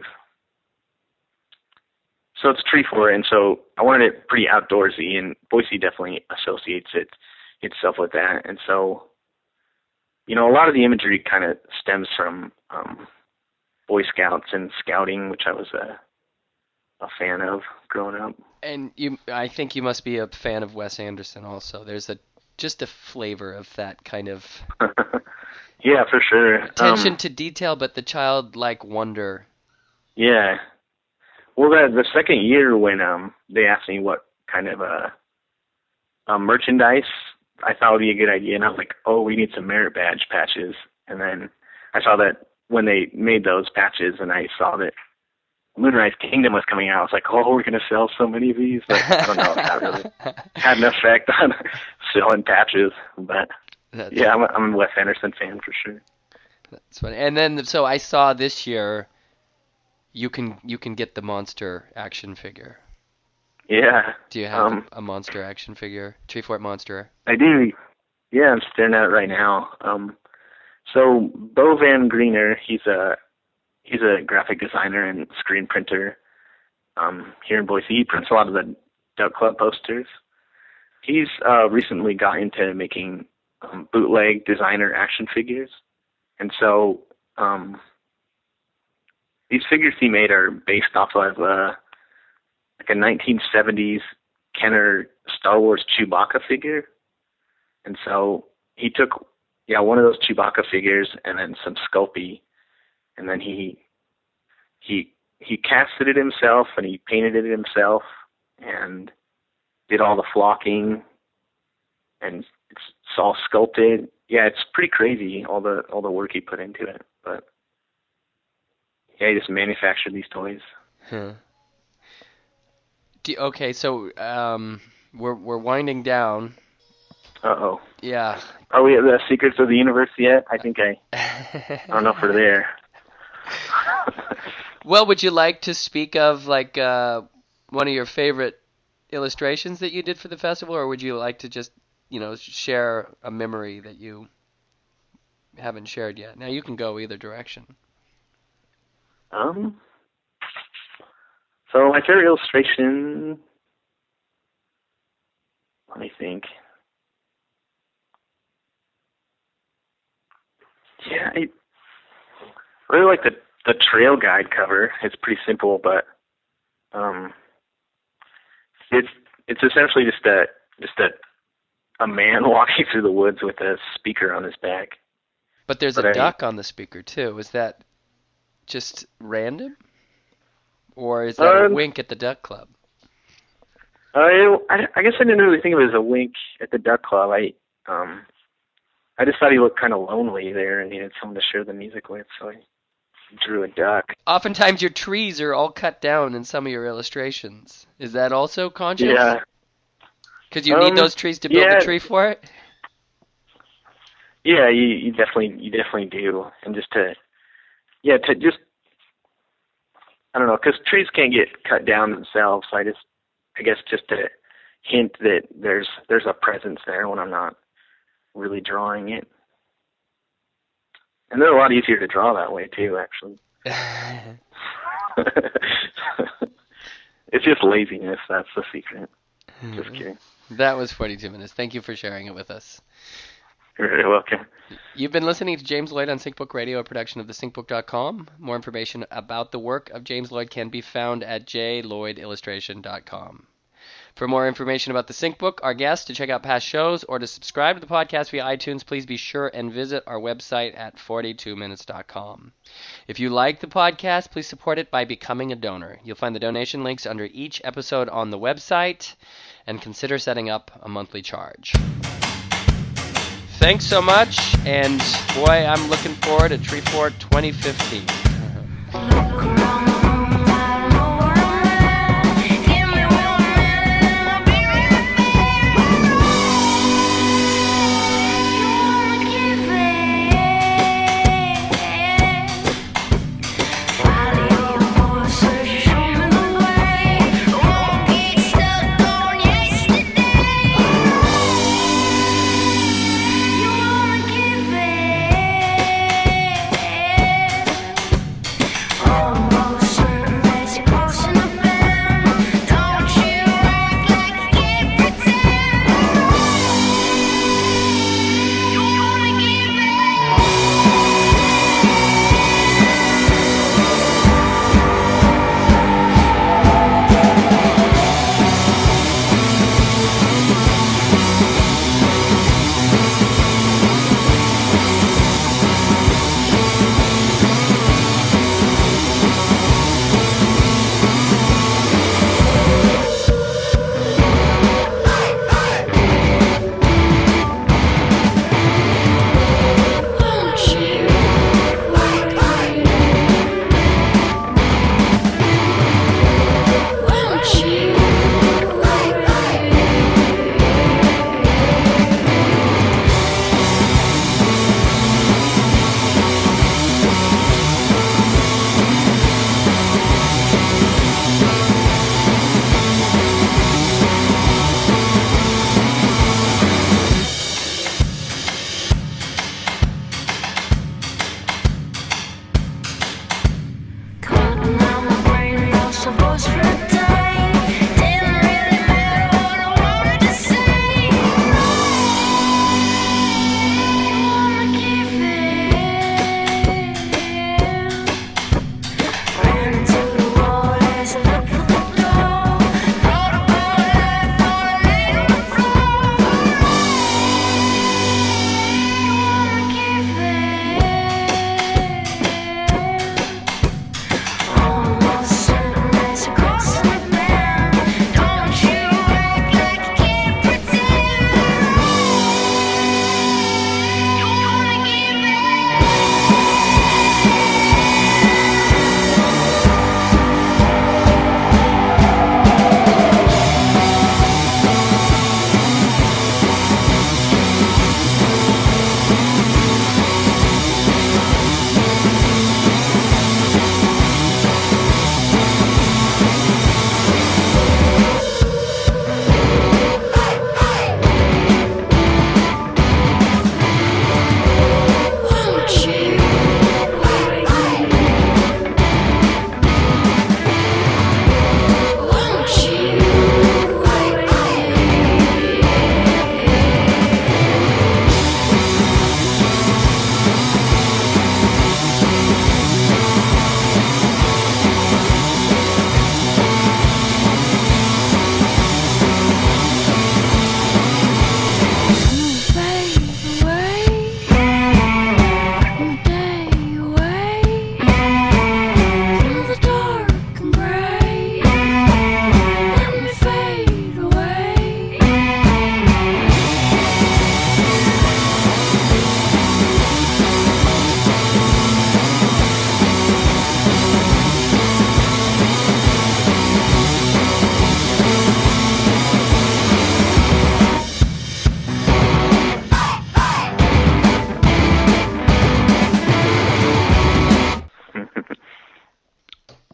so it's tree fort, and so I wanted it pretty outdoorsy, and Boise definitely associates it itself with that, and so you know a lot of the imagery kind of stems from um, Boy Scouts and scouting, which I was a a fan of growing up. And you, I think you must be a fan of Wes Anderson also. There's a just a flavor of that kind of Yeah, for sure. attention Um, to detail, but the childlike wonder. yeah. Well, the the second year when um they asked me what kind of uh, uh merchandise I thought would be a good idea, and I was like, oh, we need some merit badge patches. And then I saw that when they made those patches, and I saw that Moonrise Kingdom was coming out, I was like, oh, we're gonna sell so many of these. But I don't know if that really had an effect on selling patches. But That's yeah, I'm a, I'm a Wes Anderson fan for sure. that's funny. And then so I saw this year you can you can get the monster action figure. Yeah. Do you have a, Um, a monster action figure? Treefort monster. I do. Yeah, I'm staring at it right now. Um, so Bo Van Greener, he's a he's a graphic designer and screen printer um, here in Boise. He prints a lot of the Duck Club posters. He's uh, recently got into making um, bootleg designer action figures, and so um, these figures he made are based off of uh, like a nineteen seventies Kenner Star Wars Chewbacca figure. And so he took, yeah, one of those Chewbacca figures and then some Sculpey, and then he he he casted it himself and he painted it himself and did all the flocking, and it's, it's all sculpted. Yeah, it's pretty crazy, all the all the work he put into it. But yeah, he just manufactured these toys. Huh. Do, okay, so um, we're we're winding down. Uh oh. Yeah. Are we at the secrets of the universe yet? I think I. I don't know if we're there. Well, would you like to speak of like uh, one of your favorite illustrations that you did for the festival, or would you like to just, you know, share a memory that you haven't shared yet? Now you can go either direction. Um. So my favorite illustration. Let me think. Yeah, I really like the the trail guide cover. It's pretty simple, but um, it's it's essentially just a just a a man walking through the woods with a speaker on his back. But there's But a I- duck on the speaker too. Is that just random, or is that a Um, wink at the Duck Club? I, I I guess I didn't really think of it as a wink at the Duck Club. I um I just thought he looked kind of lonely there and needed someone to share the music with, so I drew a duck. Oftentimes your trees are all cut down in some of your illustrations. Is that also conscious? Yeah. Because you Um, need those trees to build yeah. the tree for it? Yeah, you, you definitely you definitely do, and just to yeah to just I don't know, because trees can't get cut down themselves. So I just I guess just to hint that there's there's a presence there when I'm not really drawing it, and they're a lot easier to draw that way too. Actually, it's just laziness. That's the secret. Just kidding. That was forty-two minutes. Thank you for sharing it with us. You're very welcome. You've been listening to James Lloyd on SyncBook Radio, a production of the sync book dot com. More information about the work of James Lloyd can be found at j lloyd illustration dot com. For more information about the SyncBook, our guests, to check out past shows, or to subscribe to the podcast via iTunes, please be sure and visit our website at forty-two minutes dot com. If you like the podcast, please support it by becoming a donor. You'll find the donation links under each episode on the website, and consider setting up a monthly charge. Thanks so much, and boy, I'm looking forward to Treefort twenty fifteen. Oh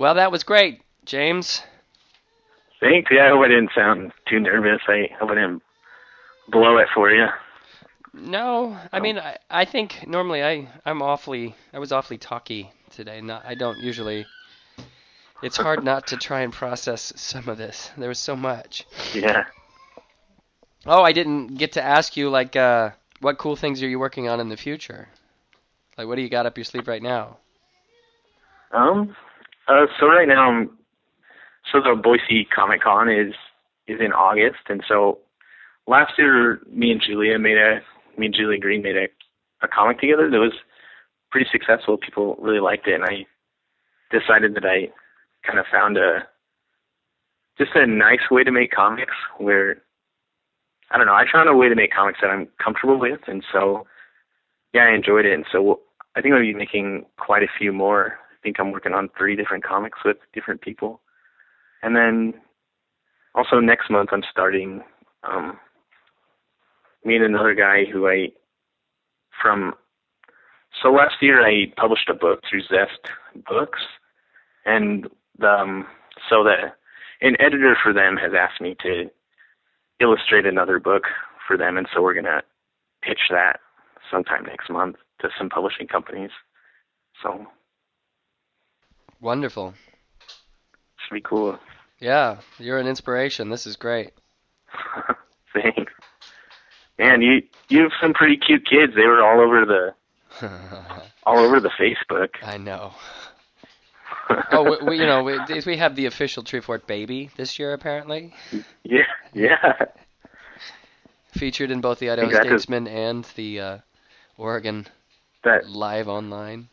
Well, that was great, James. Thanks. Yeah, I hope I didn't sound too nervous. I hope I didn't blow it for you. No, I mean, I, I think normally I, I'm awfully, I was awfully talky today. Not, I don't usually, it's hard not to try and process some of this. There was so much. Yeah. Oh, I didn't get to ask you, like, uh, what cool things are you working on in the future? Like, what do you got up your sleeve right now? Um. Uh. So right now, I'm, so the Boise Comic Con is is in August, and so last year, me and Julia made a, me and Julia Green made a, a comic together that was pretty successful. People really liked it, and I decided that I kind of found a just a nice way to make comics where, I don't know, I found a way to make comics that I'm comfortable with, and so, yeah, I enjoyed it, and so I think I'll be making quite a few more. I think I'm working on three different comics with different people. And then also next month I'm starting, um, me and another guy who I, from, so last year I published a book through Zest Books, and um, so the, an editor for them has asked me to illustrate another book for them, and so we're going to pitch that sometime next month to some publishing companies. So. Wonderful. Should be cool. Yeah, you're an inspiration. This is great. Thanks. Man, you you have some pretty cute kids. They were all over the all over the Facebook. I know. Oh, we, we you know we, we have the official Treefort baby this year apparently. Yeah, yeah. Featured in both the Idaho exactly. Statesman and the uh, Oregon that Live Online.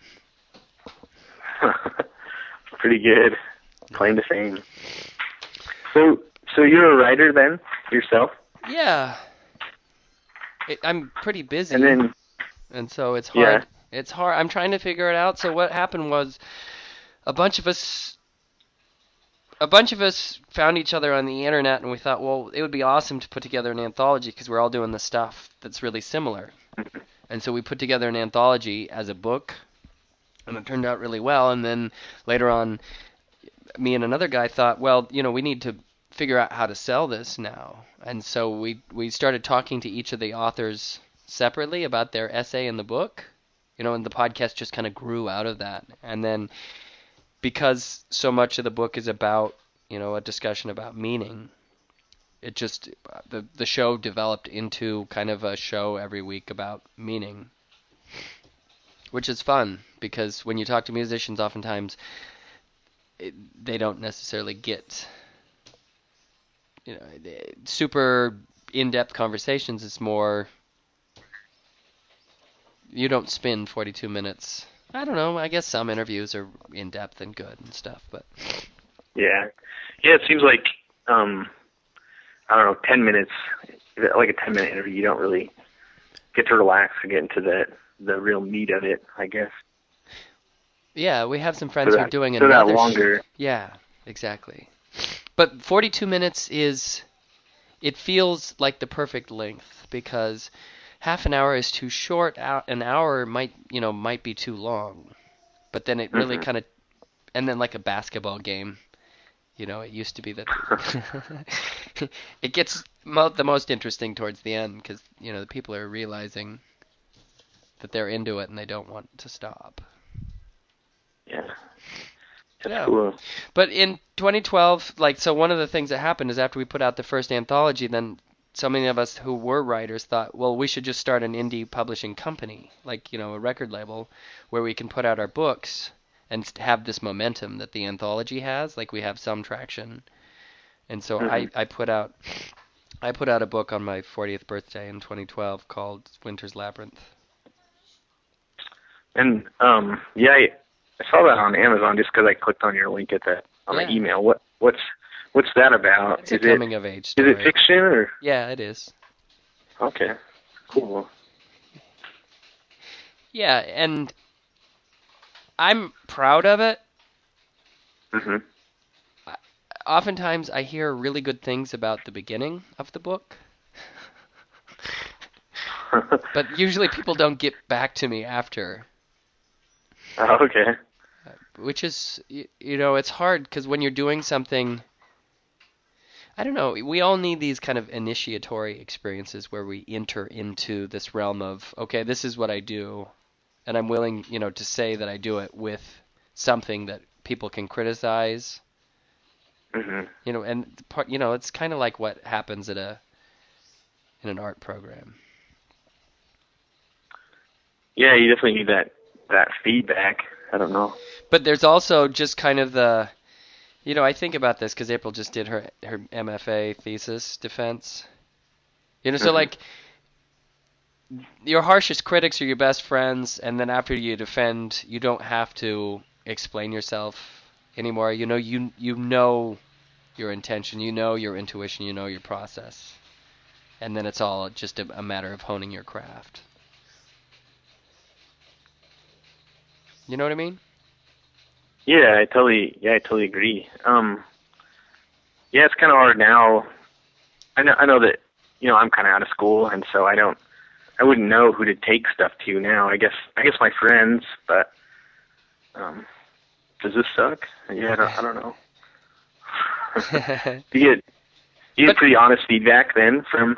Pretty good. Claim to fame. So, so you're a writer then yourself? Yeah. It, I'm pretty busy. And then, and so it's hard. Yeah. It's hard. I'm trying to figure it out. So what happened was, a bunch of us, a bunch of us found each other on the internet, and we thought, well, it would be awesome to put together an anthology because we're all doing the stuff that's really similar. And so we put together an anthology as a book, and it turned out really well. And then later on, me and another guy thought, well, you know, we need to figure out how to sell this now. And so we we started talking to each of the authors separately about their essay in the book, you know, and the podcast just kind of grew out of that. And then because so much of the book is about, you know, a discussion about meaning, it just, the the show developed into kind of a show every week about meaning, which is fun because when you talk to musicians, oftentimes it, they don't necessarily get, you know, super in-depth conversations. It's more, you don't spend forty-two minutes. I don't know. I guess some interviews are in-depth and good and stuff, but yeah, yeah. It seems like um, I don't know, ten minutes, like a ten-minute interview. You don't really get to relax and get into the the real meat of it, I guess. Yeah, we have some friends so who that, are doing so another. that longer. Sh- yeah, exactly. But forty-two minutes is, it feels like the perfect length because half an hour is too short. An hour might, you know, might be too long. But then it really mm-hmm. kind of, and then like a basketball game, you know, it used to be that it gets mo- the most interesting towards the end because, you know, the people are realizing that they're into it and they don't want to stop. Yeah. That's yeah. cool. But in twenty twelve, like, so one of the things that happened is after we put out the first anthology, then so many of us who were writers thought, well, we should just start an indie publishing company, like, you know, a record label, where we can put out our books and have this momentum that the anthology has, like we have some traction. And so mm-hmm. I, I put out I put out a book on my fortieth birthday in twenty twelve called Winter's Labyrinth. And um, yeah, I, I saw that on Amazon just because I clicked on your link at the on yeah. the email. What what's what's that about? It's is a coming it, of age story. Is it fiction or? Yeah, it is. Okay, cool. Yeah, and I'm proud of it. Mm-hmm. Oftentimes I hear really good things about the beginning of the book. But usually people don't get back to me after. Oh, okay. which is y- you know, it's hard because when you're doing something, I don't know, we all need these kind of initiatory experiences where we enter into this realm of, okay, this is what I do, and I'm willing, you know, to say that I do it with something that people can criticize, Hmm. you know, and part, you know, it's kind of like what happens at a in an art program. Yeah, you definitely need that that feedback. I don't know. But there's also just kind of the, you know, I think about this because April just did her her M F A thesis defense. You know, so Hmm. like your harshest critics are your best friends, and then after you defend, you don't have to explain yourself anymore. You know, you you know your intention, you know your intuition, you know your process, and then it's all just a, a matter of honing your craft. You know what I mean? Yeah, I totally. Yeah, I totally agree. Um, yeah, it's kind of hard now. I know. I know that. You know, I'm kind of out of school, and so I don't. I wouldn't know who to take stuff to now. I guess. I guess my friends, but um, does this suck? Yeah, I don't, I don't know. do you get do you get But pretty honest feedback then from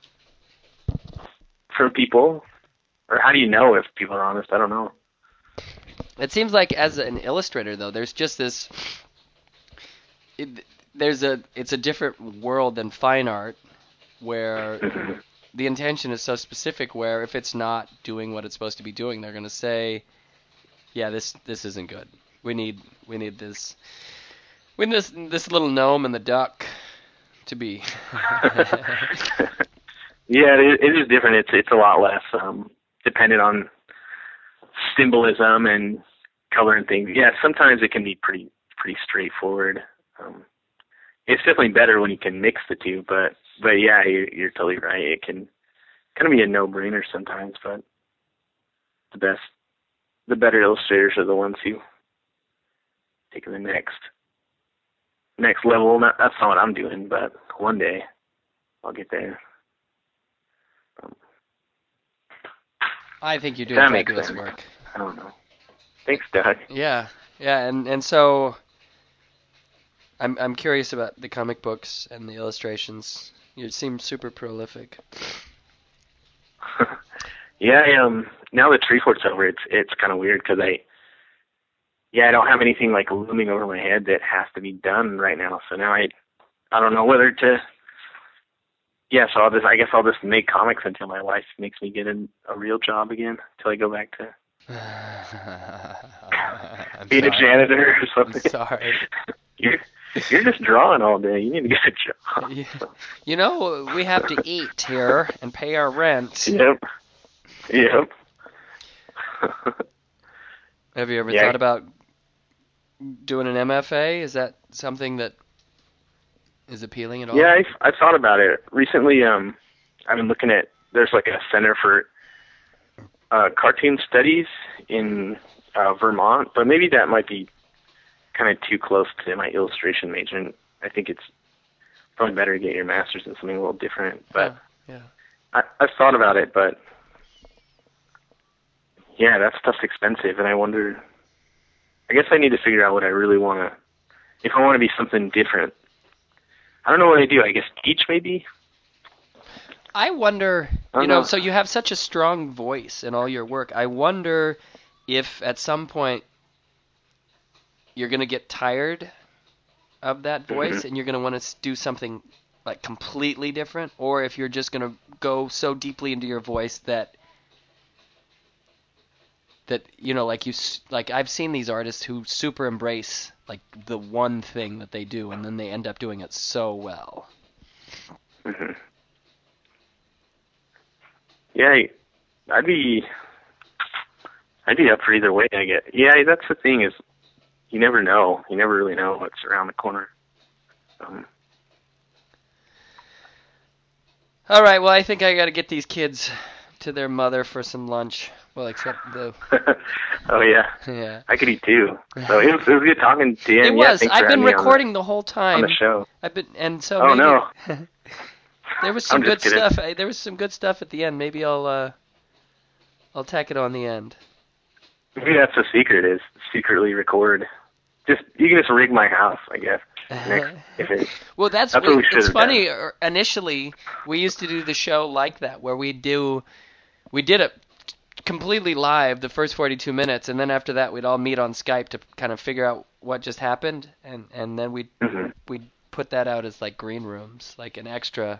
from people, or how do you know if people are honest? I don't know. it seems like as an illustrator, though, there's just this. It, there's a. It's a different world than fine art, where Mhm. the intention is so specific. Where if it's not doing what it's supposed to be doing, they're gonna say, "Yeah, this this isn't good. We need we need this. We need this this little gnome and the duck to be." Yeah, it, it is different. It's it's a lot less um, dependent on symbolism and color and things. Yeah, sometimes it can be pretty pretty straightforward. Um, it's definitely better when you can mix the two, but but yeah, you're, you're totally right. It can kind of be a no-brainer sometimes, but the best, the better illustrators are the ones who take it to the next next level. Not, that's not what I'm doing, but one day I'll get there. Um, I think you're if doing that makes fabulous sense. work. I don't know. Thanks, Doug. Yeah, yeah, and and so I'm I'm curious about the comic books and the illustrations. You seem super prolific. Yeah, I, um, now that Treefort's over, it's it's kind of weird because I, yeah, I don't have anything like looming over my head that has to be done right now. So now I, I don't know whether to. Yeah, so I'll just, I guess I'll just make comics until my wife makes me get in a real job again. Until I go back to I'm being a sorry. janitor or I'm something. sorry. You're you're just drawing all day. You need to get a job. You, you know, we have to eat here and pay our rent. Yep. Yep. Have you ever Yeah. thought about doing an M F A? Is that something that is appealing at all? Yeah, I've, I've thought about it recently. Um, I've been looking at. There's like a center for uh, cartoon studies in uh, Vermont, but maybe that might be kind of too close to my illustration major. And I think it's probably better to get your master's in something a little different. But yeah, yeah. I, I've thought about it, but yeah, that stuff's expensive, and I wonder. I guess I need to figure out what I really want to. If I want to be something different, I don't know what I do. I guess teach maybe. I wonder, I you don't know, know. so you have such a strong voice in all your work. I wonder if at some point you're going to get tired of that voice Mm-hmm. and you're going to want to do something like completely different, or if you're just going to go so deeply into your voice that that you know, like you like I've seen these artists who super embrace like the one thing that they do, and then they end up doing it so well. Mm-hmm. Yeah, I'd be, I'd be up for either way. I get. Yeah, that's the thing is, you never know. You never really know what's around the corner. Um, All right, well, I think I got to get these kids to their mother for some lunch. Well, except the oh yeah, yeah. I could eat too. So it was, it was good talking to you. It And yeah, was. thanks I've for been having me on the, recording the whole time. on the show. I've been, and so Oh maybe no, there was some I'm good just kidding. stuff. There was some good stuff at the end. Maybe I'll uh, I'll tack it on the end. Maybe that's the secret, is secretly record. Just you can just rig my house, I guess. Next, if it, well, that's, that's we, what we should it's have funny. done. Initially, we used to do the show like that, where we do, we did it completely live the first forty-two minutes, and then after that, we'd all meet on Skype to kind of figure out what just happened, and and then we'd Mm-hmm. we'd put that out as like green rooms, like an extra,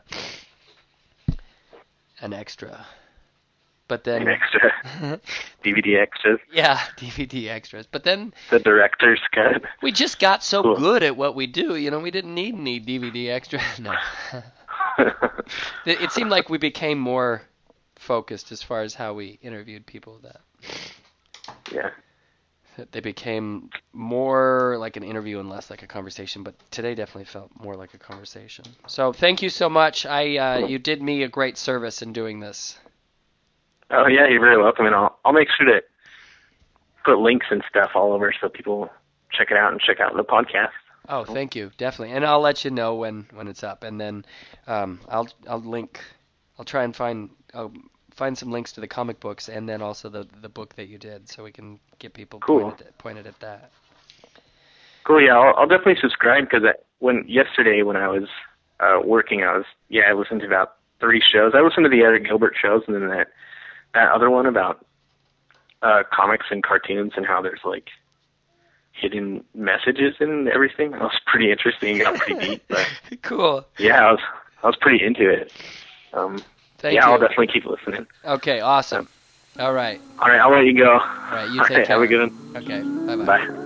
an extra. But then An extra D V D extras. yeah, D V D extras. But then The director's cut. we just got so Cool. good at what we do, you know, we didn't need any D V D extra. No. It, it seemed like we became more focused as far as how we interviewed people. That Yeah. that they became more like an interview and less like a conversation. But today definitely felt more like a conversation. So thank you so much. I uh, you did me a great service in doing this. Oh yeah, you're very welcome, and I'll I'll make sure to put links and stuff all over so people check it out and check out the podcast. Oh, thank you, definitely, and I'll let you know when, when it's up, and then um, I'll I'll link, I'll try and find I'll find some links to the comic books and then also the the book that you did, so we can get people Cool. pointed at, pointed at that. Cool. Yeah, I'll, I'll definitely subscribe because when yesterday when I was uh, working, I was yeah I listened to about three shows. I listened to the other Gilbert shows, and then that that other one about uh, comics and cartoons and how there's like hidden messages and everything. That was pretty interesting. Got pretty deep. But Cool. yeah, I was I was pretty into it. Um, Thank yeah, you. I'll definitely keep listening. Okay, awesome. All right. All right, I'll let you go. All right, you All take right, care. have a good one. Okay, bye-bye. Bye.